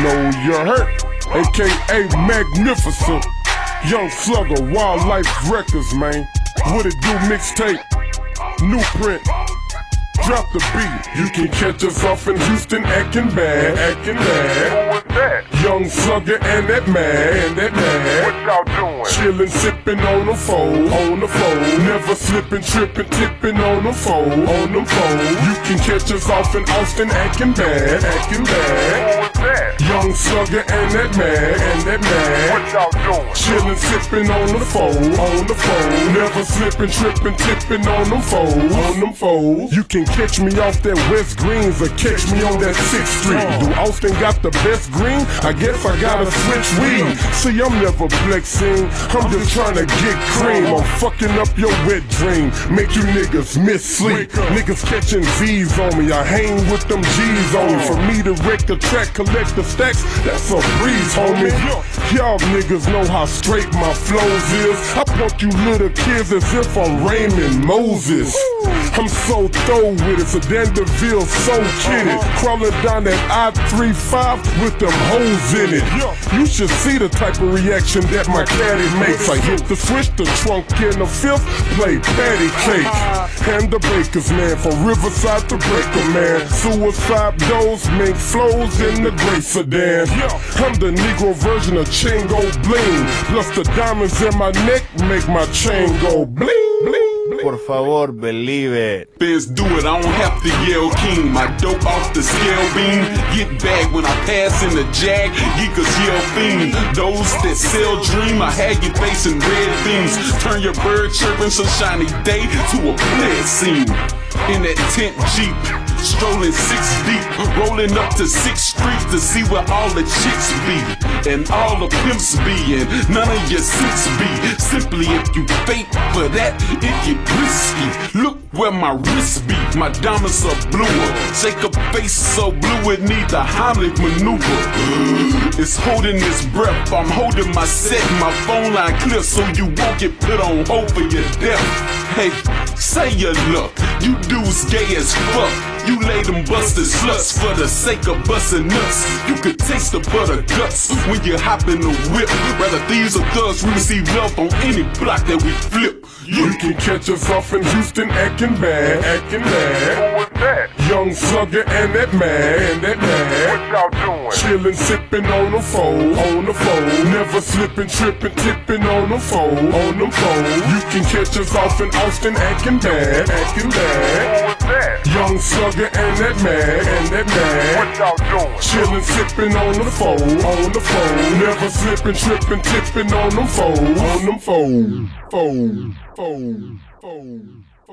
know you're hurt, aka Magnificent. Young Slugger, Wildlife Records, man. What it do, mixtape, new print. Drop the beat. You can catch us off in Houston acting bad, acting bad. Who was that? Young Slugger and that man, What y'all doing? chillin', sippin' on the phone, never slippin', trippin', tippin' on the phone, You can catch us off in Austin acting bad, acting bad. Who was that? Young Slugger and that man, What y'all doing? chillin', sippin' on the phone, never slippin', trippin', tippin' on them foes, You can catch me off that West Greens or catch me on that 6th Street. Do Austin got the best green? I guess I gotta switch weed. See, I'm never flexing, I'm just trying to get cream. I'm fucking up your wet dream, make you niggas miss sleep. Niggas catching Z's on me, I hang with them G's on me. For me to wreck the track, collect the stacks, that's a breeze, homie. Y'all niggas know how straight my flows is. I punk you little kids as if I'm Raymond Moses. I'm so throw with it, so Danderville so kidded. Crawling down that I-35 with them hoes in it. You should see the type of reaction that my caddy makes. I hit the switch, the trunk in the 5th, play patty cake. And the Bakers, man, from Riverside to Breaker, man. Suicide doors, mink flows in the gray sedan. I'm the Negro version of Chingo Bling. Plus the diamonds in my neck make my chain go bling, bling. Por favor, believe it. Fans do it, I don't have to yell king. My dope off the scale beam. Get back when I pass in the Jag. Geekers yell fiend. Those that sell dream, I had you facing red beams. Turn your bird chirping sunshiny day to a play scene. In that tent Jeep, strolling 6 deep, rolling up to 6th Street to see where all the chicks be, and all the pimps be, and none of your simps be. Simply if you fake for that, it get risky. Look where my wrist be, my diamonds are bluer. Shake a face so blue it need the Heimlich maneuver. It's holding its breath, I'm holding my set, my phone line clear so you won't get put on hold for your death. Hey, say your luck, you dudes gay as fuck. You lay them busted sluts for the sake of busting nuts. You could taste the butter guts when you hop in the whip. Rather thieves or thugs, we receive love on any block that we flip. You can catch us off in Houston acting bad, acting bad. Who was that? Young Slugger and that man, What y'all doing? chillin', sippin' on the phone, never slippin', trippin', tippin' on the phone, You can catch us off in Austin acting bad, acting bad. Who was that? Young Slugger and that man, What y'all doing? chillin', sippin' on the phone, never slippin', trippin', tippin' on them foes,